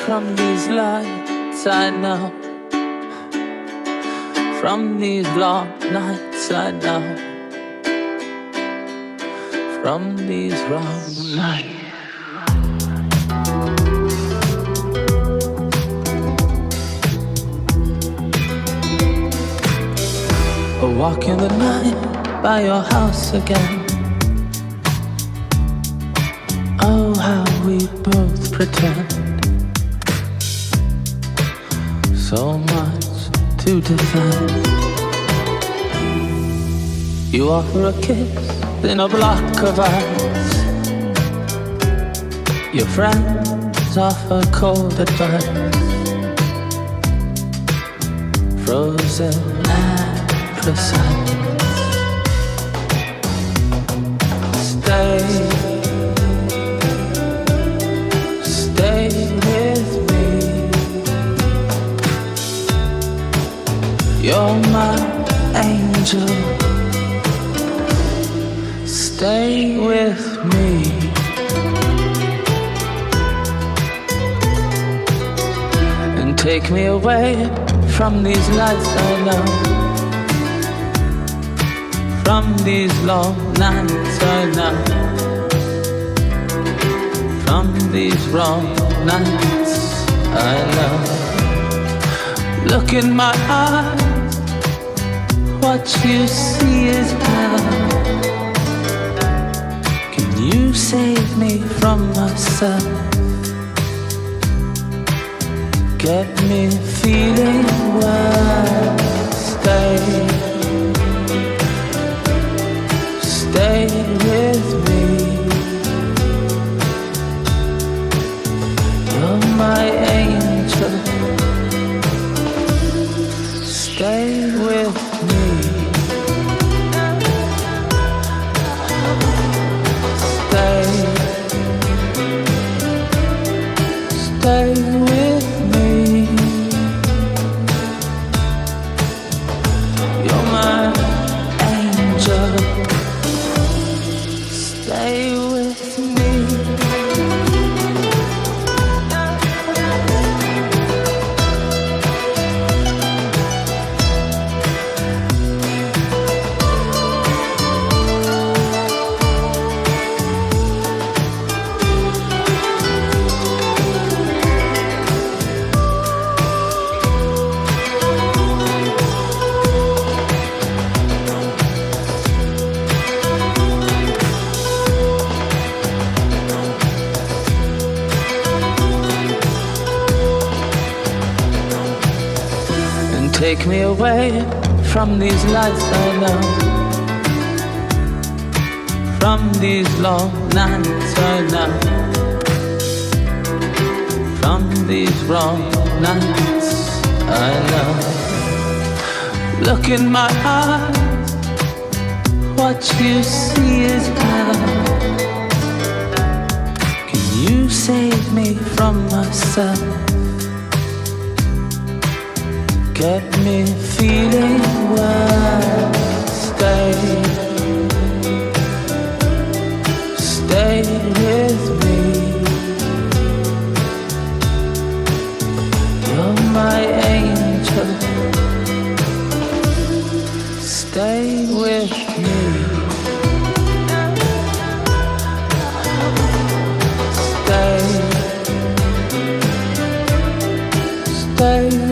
from these lights I know. From these long nights I know. From these wrong nights. A walk in the night by your house again. Oh, how we both pretend. So much to defend. You offer a kiss in a block of ice. Your friends offer cold advice. Frozen and precise. Stay with me. You're my angel. Stay with me. And take me away from these lights I know. From these long nights I know. From these wrong nights I know. Look in my eyes, what you see is hell. Can you save me from myself? Get me feeling well. Stay with me. You're my angel. Stay with me. Stay with me. You're my angel. Stay with me. Take me away from these lights I know. From these long nights I know. From these wrong nights I know. Look in my eyes, what you see is hell. Can you save me from myself? Get me feeling well. Stay with me. You're my angel. Stay with me. Stay